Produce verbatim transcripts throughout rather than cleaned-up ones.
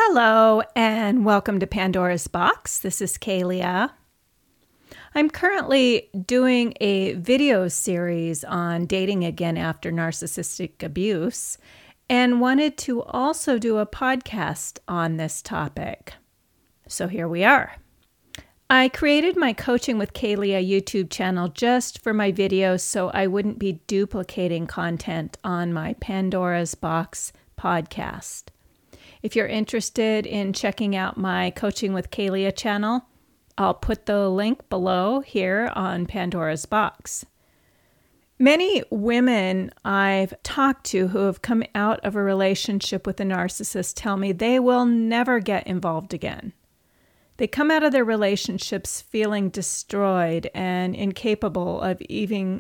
Hello and welcome to Pandora's Box. This is Kalia. I'm currently doing a video series on dating again after narcissistic abuse and wanted to also do a podcast on this topic. So here we are. I created my Coaching with Kalia YouTube channel just for my videos so I wouldn't be duplicating content on my Pandora's Box podcast. If you're interested in checking out my Coaching with Kalia channel, I'll put the link below here on Pandora's Box. Many women I've talked to who have come out of a relationship with a narcissist tell me they will never get involved again. They come out of their relationships feeling destroyed and incapable of even...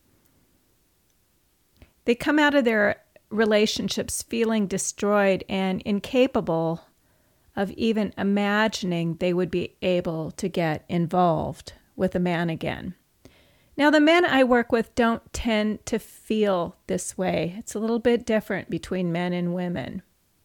They come out of their relationships feeling destroyed and incapable of even imagining they would be able to get involved with a man again. Now, the men I work with don't tend to feel this way. It's a little bit different between men and women.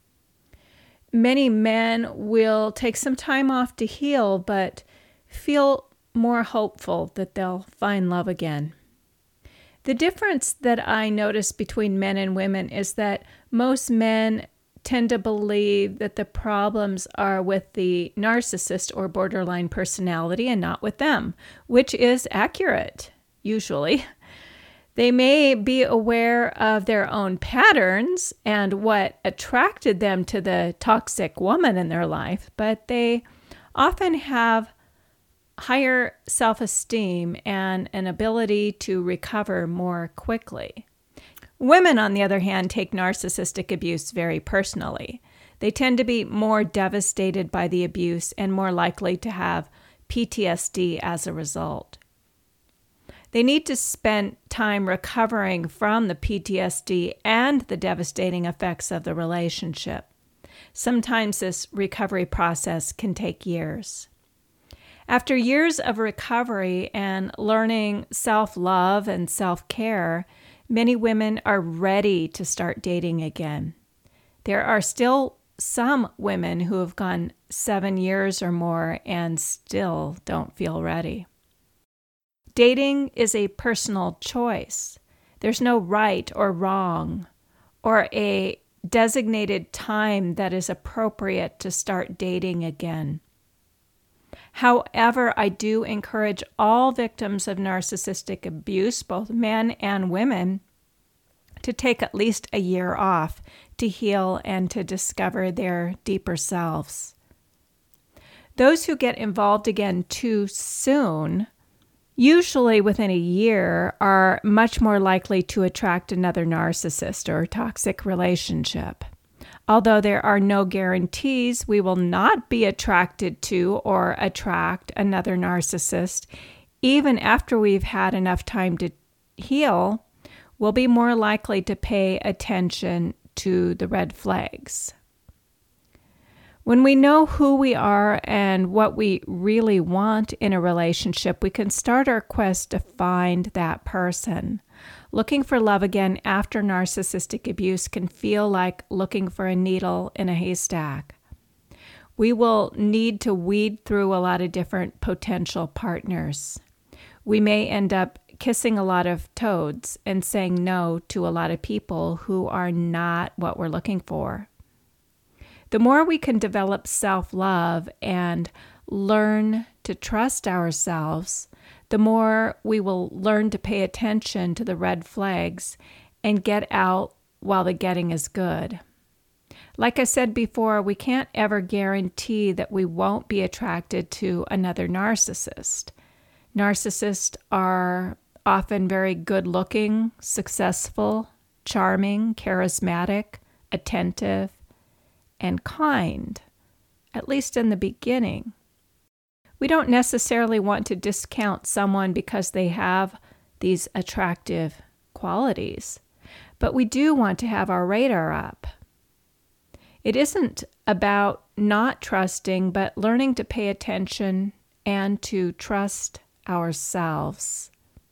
Many men will take some time off to heal, but feel more hopeful that they'll find love again. The difference that I notice between men and women is that most men tend to believe that the problems are with the narcissist or borderline personality and not with them, which is accurate, usually. They may be aware of their own patterns and what attracted them to the toxic woman in their life, but they often have higher self-esteem and an ability to recover more quickly. Women, on the other hand, take narcissistic abuse very personally. They tend to be more devastated by the abuse and more likely to have P T S D as a result. They need to spend time recovering from the P T S D and the devastating effects of the relationship. Sometimes this recovery process can take years. After years of recovery and learning self-love and self-care, many women are ready to start dating again. There are still some women who have gone seven years or more and still don't feel ready. Dating is a personal choice. There's no right or wrong or a designated time that is appropriate to start dating again. However, I do encourage all victims of narcissistic abuse, both men and women, to take at least a year off to heal and to discover their deeper selves. Those who get involved again too soon, usually within a year, are much more likely to attract another narcissist or toxic relationship. Although there are no guarantees we will not be attracted to or attract another narcissist, even after we've had enough time to heal, we'll be more likely to pay attention to the red flags. When we know who we are and what we really want in a relationship, we can start our quest to find that person. Looking for love again after narcissistic abuse can feel like looking for a needle in a haystack. We will need to weed through a lot of different potential partners. We may end up kissing a lot of toads and saying no to a lot of people who are not what we're looking for. The more we can develop self-love and learn to trust ourselves, the more we will learn to pay attention to the red flags and get out while the getting is good. Like I said before, we can't ever guarantee that we won't be attracted to another narcissist. Narcissists are often very good-looking, successful, charming, charismatic, attentive, and kind, at least in the beginning. We don't necessarily want to discount someone because they have these attractive qualities, but we do want to have our radar up. It isn't about not trusting, but learning to pay attention and to trust ourselves.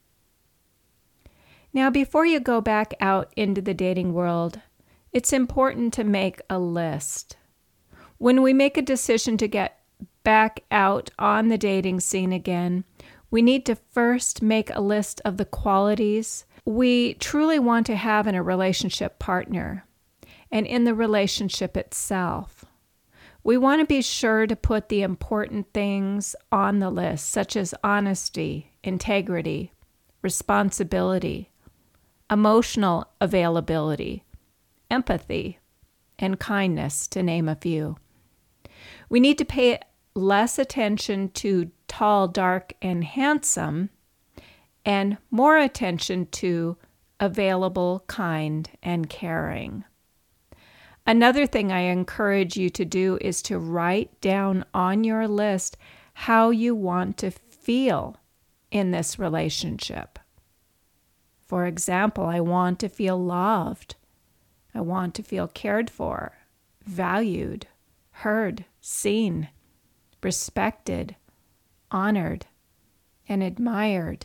Now, before you go back out into the dating world, it's important to make a list. When we make a decision to get back out on the dating scene again, we need to first make a list of the qualities we truly want to have in a relationship partner and in the relationship itself. We want to be sure to put the important things on the list, such as honesty, integrity, responsibility, emotional availability, empathy, and kindness, to name a few. We need to pay less attention to tall, dark, and handsome, and more attention to available, kind, and caring. Another thing I encourage you to do is to write down on your list how you want to feel in this relationship. For example, I want to feel loved. I want to feel cared for, valued, heard, seen, respected, honored, and admired.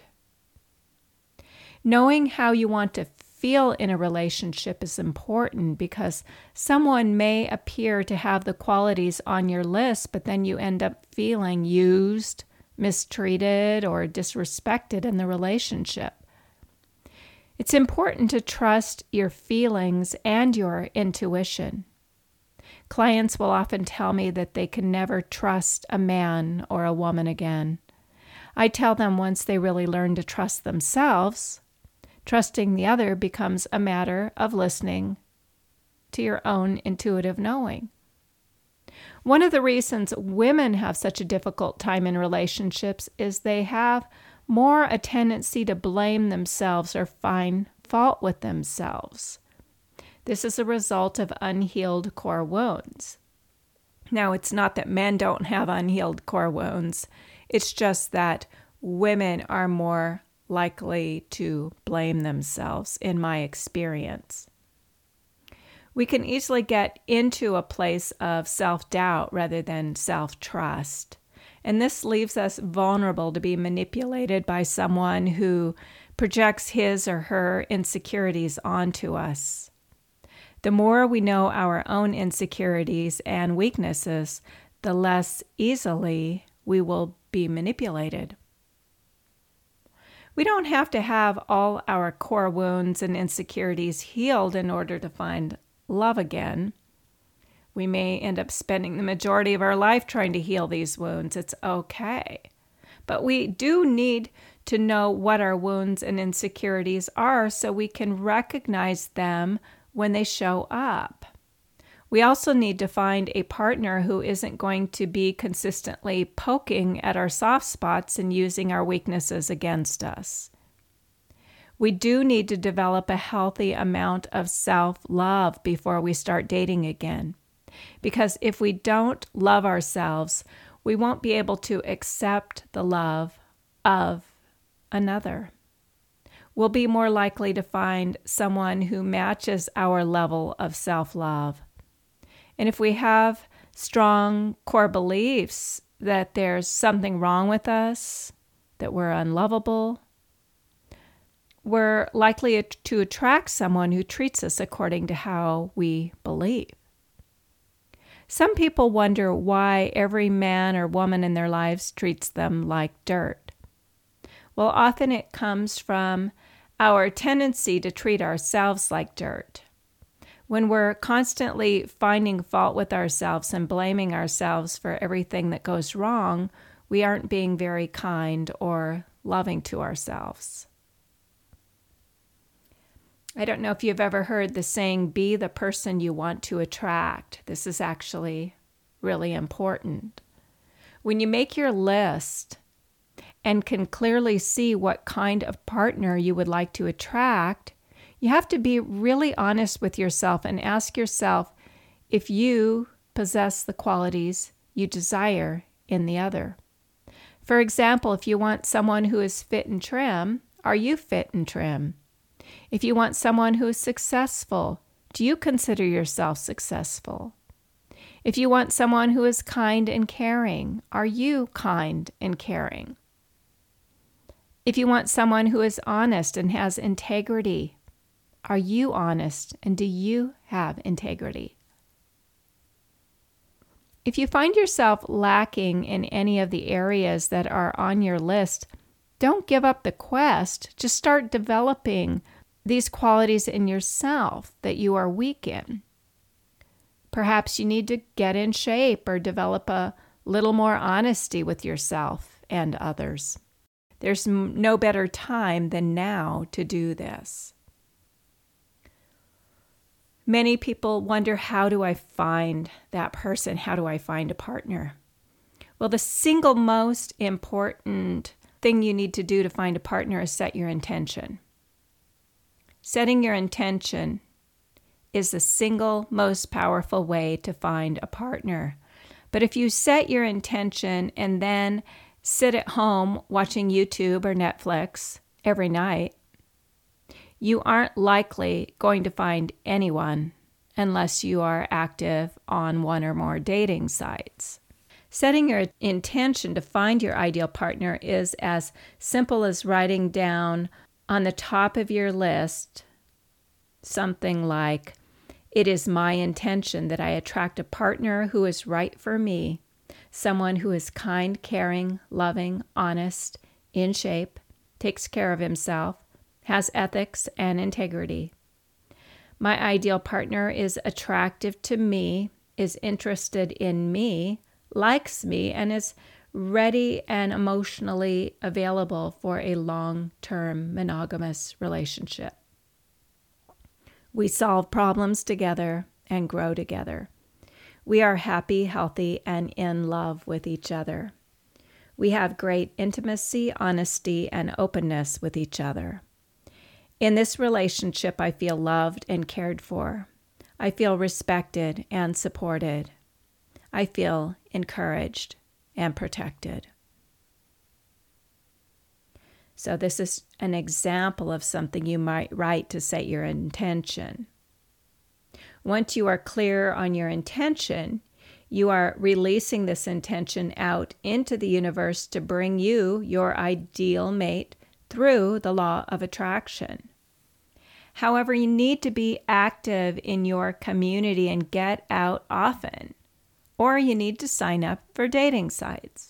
Knowing how you want to feel in a relationship is important because someone may appear to have the qualities on your list, but then you end up feeling used, mistreated, or disrespected in the relationship. It's important to trust your feelings and your intuition. Clients will often tell me that they can never trust a man or a woman again. I tell them once they really learn to trust themselves, trusting the other becomes a matter of listening to your own intuitive knowing. One of the reasons women have such a difficult time in relationships is they have more a tendency to blame themselves or find fault with themselves. This is a result of unhealed core wounds. Now, it's not that men don't have unhealed core wounds. It's just that women are more likely to blame themselves, in my experience. We can easily get into a place of self-doubt rather than self-trust. And this leaves us vulnerable to be manipulated by someone who projects his or her insecurities onto us. The more we know our own insecurities and weaknesses, the less easily we will be manipulated. We don't have to have all our core wounds and insecurities healed in order to find love again. We may end up spending the majority of our life trying to heal these wounds. It's okay. But we do need to know what our wounds and insecurities are so we can recognize them when they show up. We also need to find a partner who isn't going to be consistently poking at our soft spots and using our weaknesses against us. We do need to develop a healthy amount of self-love before we start dating again. Because if we don't love ourselves, we won't be able to accept the love of another. We'll be more likely to find someone who matches our level of self-love. And if we have strong core beliefs that there's something wrong with us, that we're unlovable, we're likely to attract someone who treats us according to how we believe. Some people wonder why every man or woman in their lives treats them like dirt. Well, often it comes from our tendency to treat ourselves like dirt. When we're constantly finding fault with ourselves and blaming ourselves for everything that goes wrong, we aren't being very kind or loving to ourselves. I don't know if you've ever heard the saying, be the person you want to attract. This is actually really important. When you make your list and can clearly see what kind of partner you would like to attract, you have to be really honest with yourself and ask yourself if you possess the qualities you desire in the other. For example, if you want someone who is fit and trim, are you fit and trim? If you want someone who is successful, do you consider yourself successful? If you want someone who is kind and caring, are you kind and caring? If you want someone who is honest and has integrity, are you honest and do you have integrity? If you find yourself lacking in any of the areas that are on your list, don't give up the quest. Just start developing these qualities in yourself that you are weak in. Perhaps you need to get in shape or develop a little more honesty with yourself and others. There's no better time than now to do this. Many people wonder, how do I find that person? How do I find a partner? Well, the single most important thing you need to do to find a partner is set your intention. Setting your intention is the single most powerful way to find a partner. But if you set your intention and then sit at home watching YouTube or Netflix every night, you aren't likely going to find anyone unless you are active on one or more dating sites. Setting your intention to find your ideal partner is as simple as writing down on the top of your list something like, "It is my intention that I attract a partner who is right for me, someone who is kind, caring, loving, honest, in shape, takes care of himself, has ethics and integrity. My ideal partner is attractive to me, is interested in me, likes me, and is ready and emotionally available for a long-term monogamous relationship. We solve problems together and grow together. We are happy, healthy, and in love with each other. We have great intimacy, honesty, and openness with each other. In this relationship, I feel loved and cared for. I feel respected and supported. I feel encouraged and protected." So this is an example of something you might write to set your intention. Once you are clear on your intention, you are releasing this intention out into the universe to bring you your ideal mate through the law of attraction. However, you need to be active in your community and get out often, or you need to sign up for dating sites.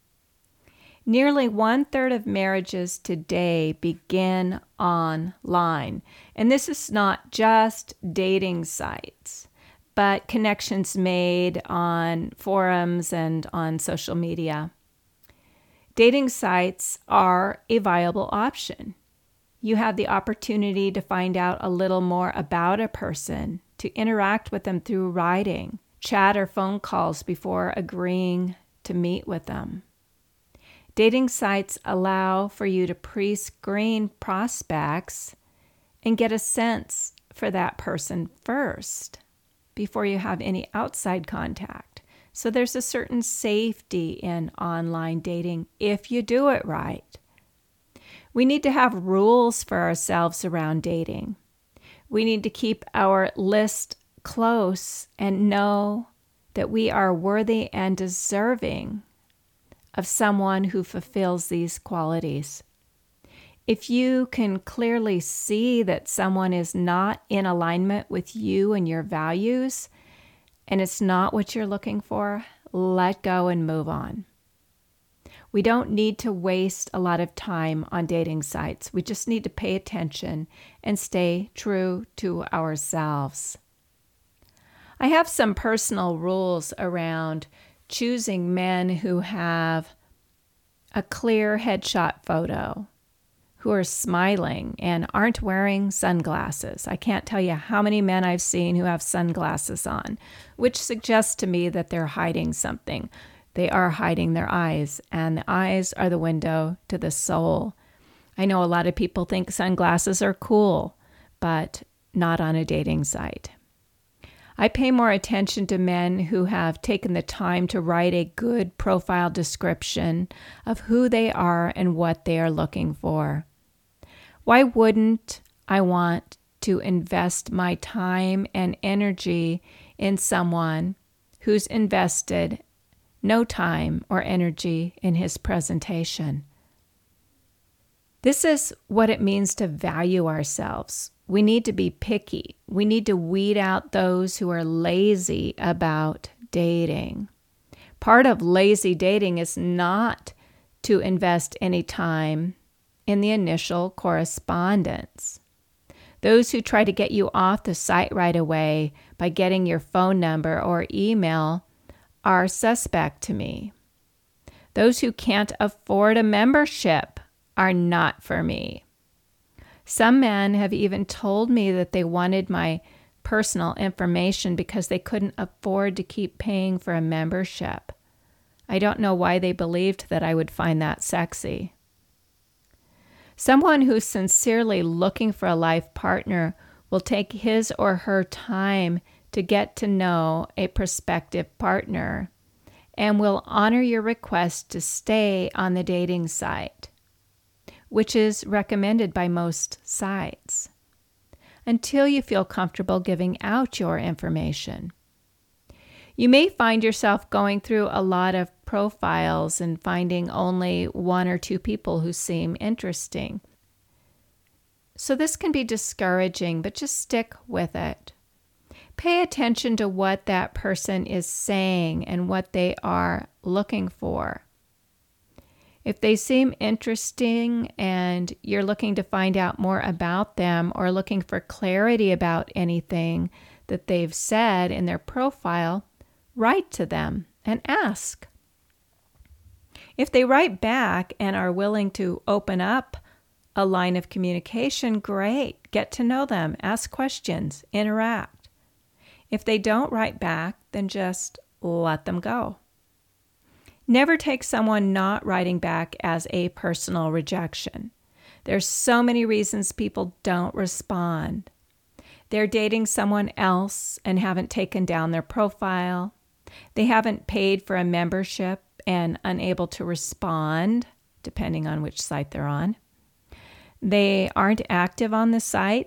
Nearly one-third of marriages today begin online, and this is not just dating sites, but connections made on forums and on social media. Dating sites are a viable option. You have the opportunity to find out a little more about a person, to interact with them through writing, chat, or phone calls before agreeing to meet with them. Dating sites allow for you to pre-screen prospects and get a sense for that person first before you have any outside contact. So there's a certain safety in online dating if you do it right. We need to have rules for ourselves around dating. We need to keep our list close and know that we are worthy and deserving of someone who fulfills these qualities. If you can clearly see that someone is not in alignment with you and your values, and it's not what you're looking for, let go and move on. We don't need to waste a lot of time on dating sites. We just need to pay attention and stay true to ourselves. I have some personal rules around choosing men who have a clear headshot photo, who are smiling and aren't wearing sunglasses. I can't tell you how many men I've seen who have sunglasses on, which suggests to me that they're hiding something. They are hiding their eyes, and the eyes are the window to the soul. I know a lot of people think sunglasses are cool, but not on a dating site. I pay more attention to men who have taken the time to write a good profile description of who they are and what they are looking for. Why wouldn't I want to invest my time and energy in someone who's invested no time or energy in his presentation? This is what it means to value ourselves. We need to be picky. We need to weed out those who are lazy about dating. Part of lazy dating is not to invest any time in the initial correspondence. Those who try to get you off the site right away by getting your phone number or email are suspect to me. Those who can't afford a membership are not for me. Some men have even told me that they wanted my personal information because they couldn't afford to keep paying for a membership. I don't know why they believed that I would find that sexy. Someone who's sincerely looking for a life partner will take his or her time to get to know a prospective partner and will honor your request to stay on the dating site, which is recommended by most sites, until you feel comfortable giving out your information. You may find yourself going through a lot of profiles and finding only one or two people who seem interesting. So this can be discouraging, but just stick with it. Pay attention to what that person is saying and what they are looking for. If they seem interesting and you're looking to find out more about them or looking for clarity about anything that they've said in their profile, write to them and ask. If they write back and are willing to open up a line of communication, great. Get to know them, ask questions, interact. If they don't write back, then just let them go. Never take someone not writing back as a personal rejection. There's so many reasons people don't respond. They're dating someone else and haven't taken down their profile. They haven't paid for a membership and unable to respond, depending on which site they're on. They aren't active on the site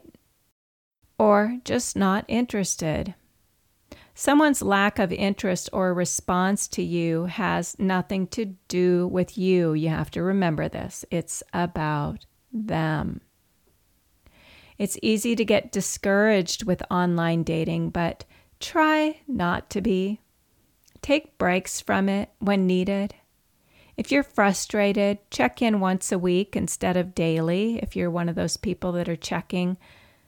or just not interested. Someone's lack of interest or response to you has nothing to do with you. You have to remember this. It's about them. It's easy to get discouraged with online dating, but try not to be. Take breaks from it when needed. If you're frustrated, check in once a week instead of daily, if you're one of those people that are checking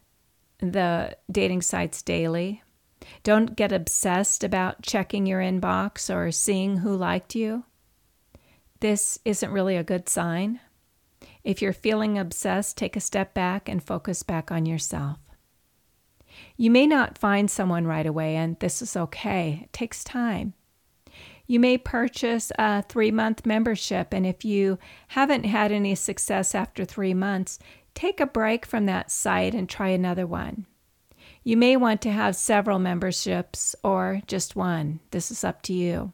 the dating sites daily. Don't get obsessed about checking your inbox or seeing who liked you. This isn't really a good sign. If you're feeling obsessed, take a step back and focus back on yourself. You may not find someone right away, and this is okay. It takes time. You may purchase a three-month membership, and if you haven't had any success after three months, take a break from that site and try another one. You may want to have several memberships or just one. This is up to you.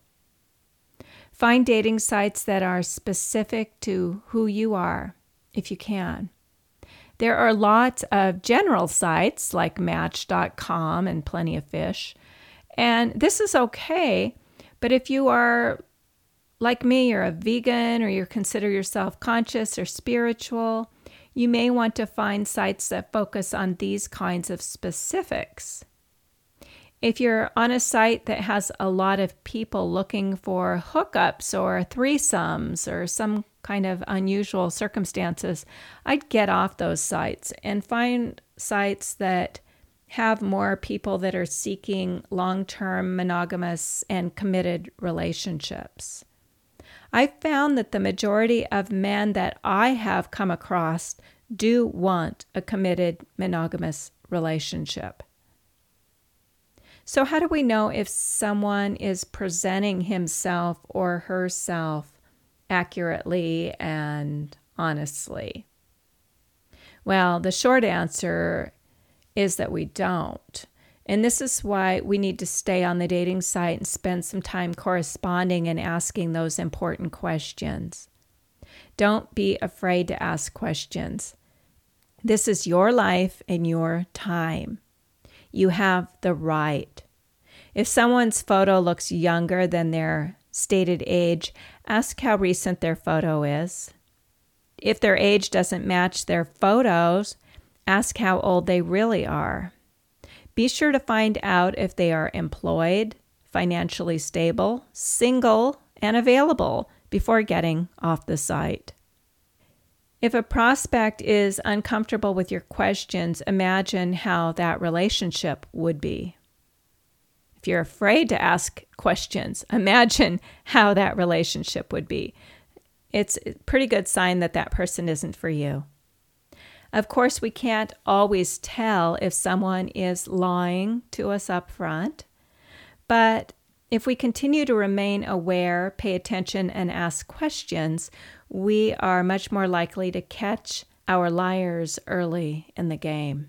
Find dating sites that are specific to who you are, if you can. There are lots of general sites like Match dot com and Plenty of Fish, and this is okay, but if you are like me, you're a vegan or you consider yourself conscious or spiritual, you may want to find sites that focus on these kinds of specifics. If you're on a site that has a lot of people looking for hookups or threesomes or some kind of unusual circumstances, I'd get off those sites and find sites that have more people that are seeking long-term monogamous and committed relationships. I've found that the majority of men that I have come across do want a committed monogamous relationship. So how do we know if someone is presenting himself or herself accurately and honestly? Well, the short answer is that we don't. And this is why we need to stay on the dating site and spend some time corresponding and asking those important questions. Don't be afraid to ask questions. This is your life and your time. You have the right. If someone's photo looks younger than their stated age, ask how recent their photo is. If their age doesn't match their photos, ask how old they really are. Be sure to find out if they are employed, financially stable, single, and available before getting off the site. If a prospect is uncomfortable with your questions, imagine how that relationship would be. If you're afraid to ask questions, imagine how that relationship would be. It's a pretty good sign that that person isn't for you. Of course, we can't always tell if someone is lying to us up front, but if we continue to remain aware, pay attention, and ask questions, we are much more likely to catch our liars early in the game.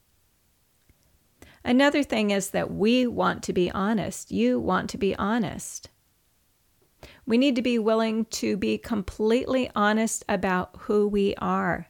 Another thing is that we want to be honest. You want to be honest. We need to be willing to be completely honest about who we are.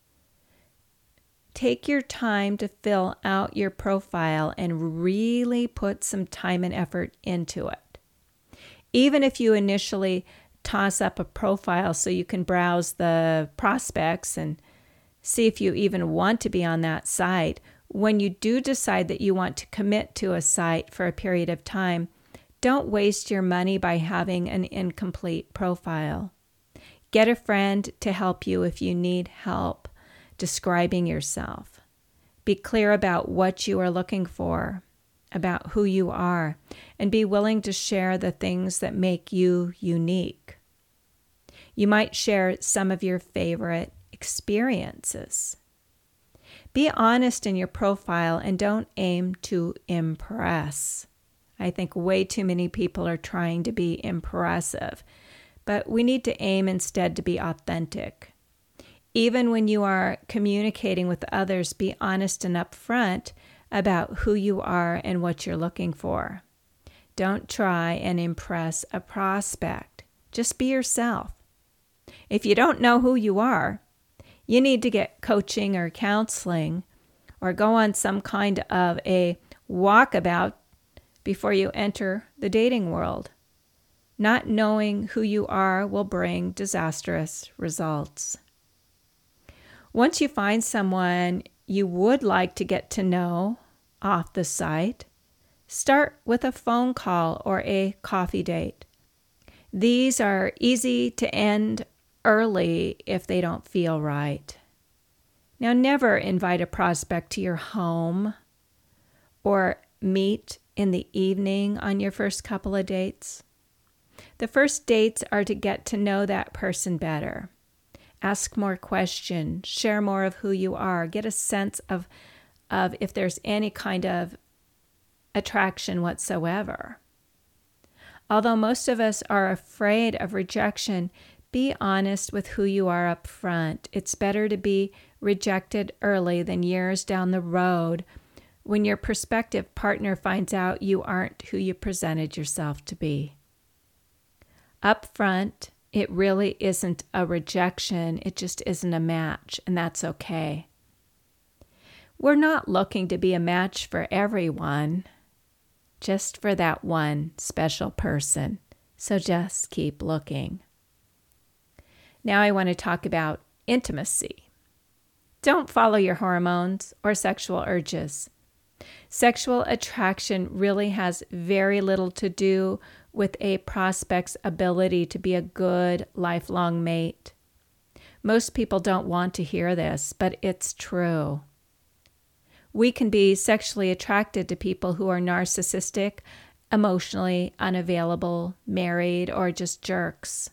Take your time to fill out your profile and really put some time and effort into it. Even if you initially toss up a profile so you can browse the prospects and see if you even want to be on that site, when you do decide that you want to commit to a site for a period of time, don't waste your money by having an incomplete profile. Get a friend to help you if you need help describing yourself. Be clear about what you are looking for, about who you are, and be willing to share the things that make you unique. You might share some of your favorite experiences. Be honest in your profile and don't aim to impress. I think way too many people are trying to be impressive, but we need to aim instead to be authentic. Even when you are communicating with others, be honest and upfront about who you are and what you're looking for. Don't try and impress a prospect. Just be yourself. If you don't know who you are, you need to get coaching or counseling or go on some kind of a walkabout before you enter the dating world. Not knowing who you are will bring disastrous results. Once you find someone you would like to get to know off the site, start with a phone call or a coffee date. These are easy to end early if they don't feel right. Now, never invite a prospect to your home or meet in the evening on your first couple of dates. The first dates are to get to know that person better. Ask more questions, share more of who you are, get a sense of, of if there's any kind of attraction whatsoever. Although most of us are afraid of rejection, be honest with who you are up front. It's better to be rejected early than years down the road when your prospective partner finds out you aren't who you presented yourself to be. Up front, it really isn't a rejection, it just isn't a match, and that's okay. We're not looking to be a match for everyone, just for that one special person. So just keep looking. Now I want to talk about intimacy. Don't follow your hormones or sexual urges. Sexual attraction really has very little to do with a prospect's ability to be a good lifelong mate. Most people don't want to hear this, but it's true. We can be sexually attracted to people who are narcissistic, emotionally unavailable, married, or just jerks.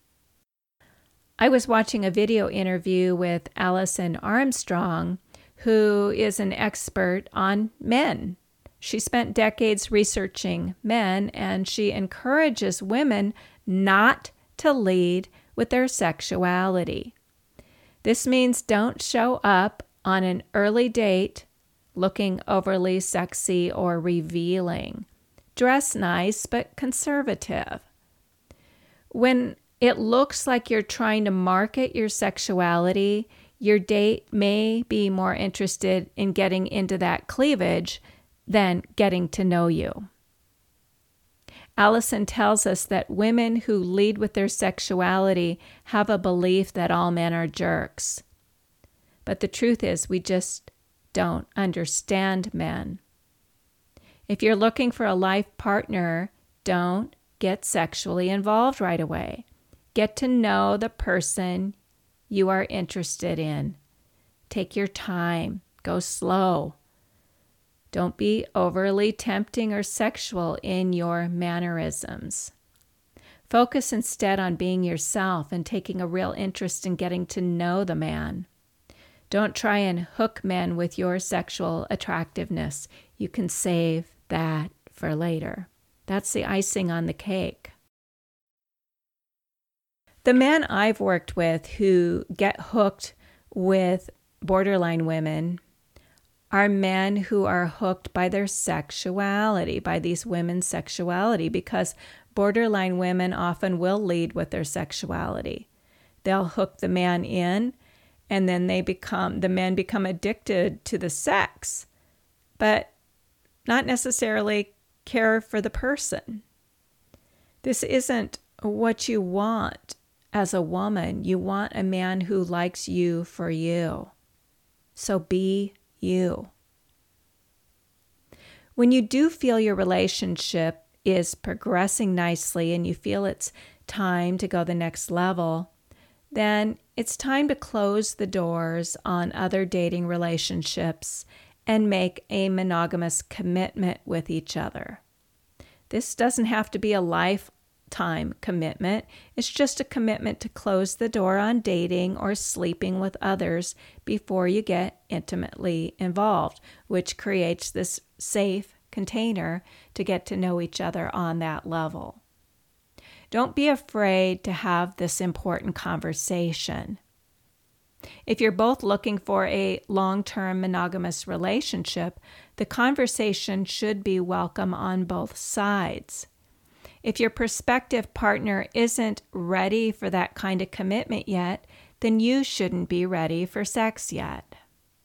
I was watching a video interview with Alison Armstrong, who is an expert on men. She spent decades researching men, and she encourages women not to lead with their sexuality. This means don't show up on an early date looking overly sexy or revealing. Dress nice, but conservative. When it looks like you're trying to market your sexuality, your date may be more interested in getting into that cleavage than getting to know you. Alison tells us that women who lead with their sexuality have a belief that all men are jerks. But the truth is, we just don't understand men. If you're looking for a life partner, Don't get sexually involved right away. Get to know the person you are interested in. Take your time. Go slow. Don't be overly tempting or sexual in your mannerisms. Focus instead on being yourself and taking a real interest in getting to know the man. Don't try and hook men with your sexual attractiveness. You can save that for later. That's the icing on the cake. The men I've worked with who get hooked with borderline women are men who are hooked by their sexuality, by these women's sexuality, because borderline women often will lead with their sexuality. They'll hook the man in, and then they become, the men become addicted to the sex, but not necessarily care for the person. This isn't what you want as a woman. You want a man who likes you for you. So be you. When you do feel your relationship is progressing nicely and you feel it's time to go the next level, then it's time to close the doors on other dating relationships and make a monogamous commitment with each other. This doesn't have to be a lifetime commitment. It's just a commitment to close the door on dating or sleeping with others before you get intimately involved, which creates this safe container to get to know each other on that level. Don't be afraid to have this important conversation. If you're both looking for a long-term monogamous relationship, the conversation should be welcome on both sides. If your prospective partner isn't ready for that kind of commitment yet, then you shouldn't be ready for sex yet.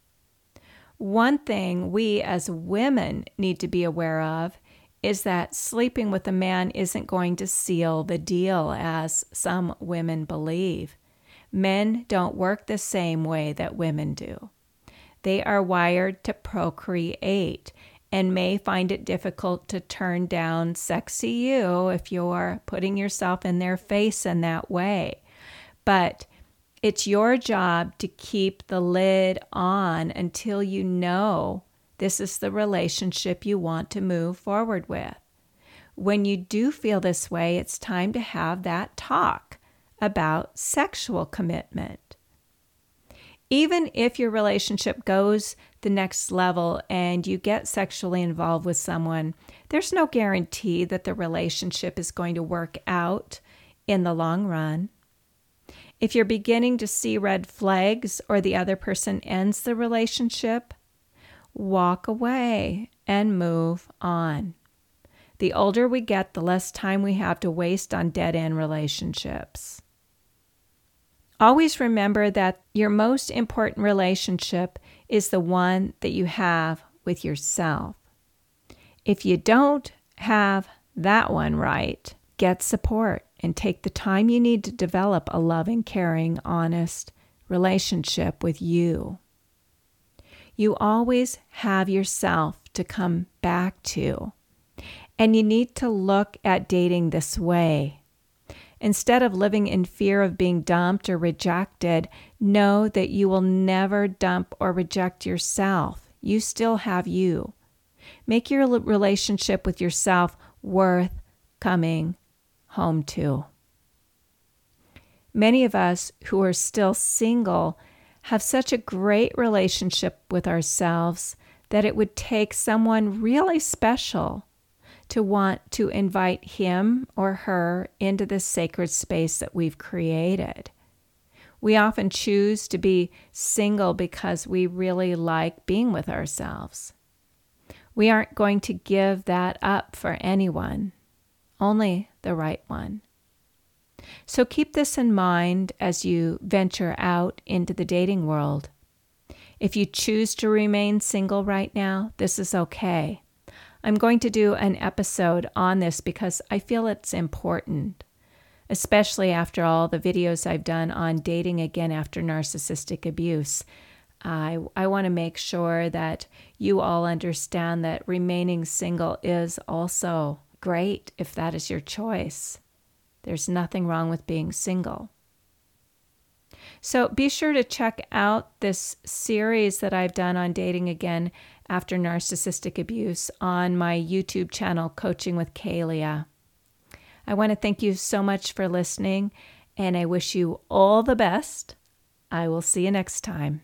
One thing we as women need to be aware of is that sleeping with a man isn't going to seal the deal, as some women believe. Men don't work the same way that women do. They are wired to procreate and may find it difficult to turn down sexy you if you're putting yourself in their face in that way. But it's your job to keep the lid on until you know this is the relationship you want to move forward with. When you do feel this way, it's time to have that talk about sexual commitment. Even if your relationship goes the next level and you get sexually involved with someone, there's no guarantee that the relationship is going to work out in the long run. If you're beginning to see red flags or the other person ends the relationship, walk away and move on. The older we get, the less time we have to waste on dead-end relationships. Always remember that your most important relationship is the one that you have with yourself. If you don't have that one right, get support and take the time you need to develop a loving, caring, honest relationship with you. You always have yourself to come back to, and you need to look at dating this way. Instead of living in fear of being dumped or rejected, know that you will never dump or reject yourself. You still have you. Make your relationship with yourself worth coming home to. Many of us who are still single have such a great relationship with ourselves that it would take someone really special to want to invite him or her into this sacred space that we've created. We often choose to be single because we really like being with ourselves. We aren't going to give that up for anyone, only the right one. So keep this in mind as you venture out into the dating world. If you choose to remain single right now, this is okay. I'm going to do an episode on this because I feel it's important, especially after all the videos I've done on dating again after narcissistic abuse. I, I want to make sure that you all understand that remaining single is also great if that is your choice. There's nothing wrong with being single. So be sure to check out this series that I've done on dating again after narcissistic abuse on my YouTube channel, Coaching with Kalia. I want to thank you so much for listening, and I wish you all the best. I will see you next time.